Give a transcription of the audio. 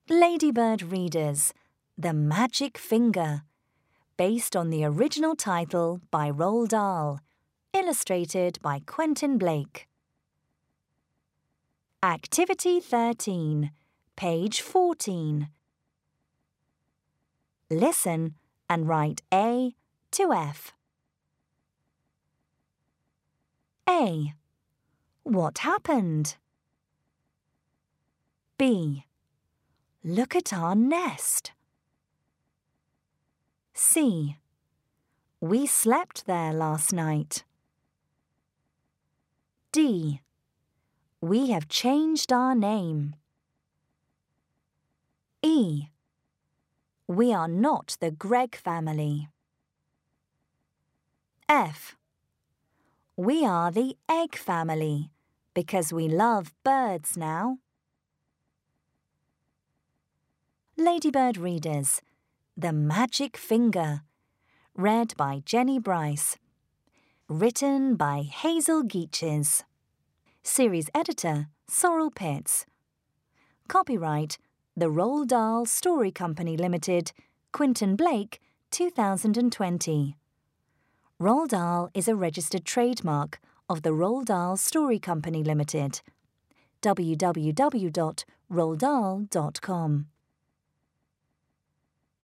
Ladybird readers, The Magic Finger, based on the original title by Roald Dahl, illustrated by Quentin Blake. Activity 13, page 14. Listen and write A to F. A. What happened? B. Look at our nest. C. We slept there last night. D. We have changed our name. E. We are not the Gregg family. F. We are the Egg family because we love birds now. Ladybird readers, The Magic Finger, read by Jenny Bryce. Written by Hazel Geaches. Series editor, Sorrel Pitts. Copyright, The Roald Dahl Story Company Limited, Quentin Blake, 2020. Roald Dahl is a registered trademark of the Roald Dahl Story Company Limited. www.roalddahl.com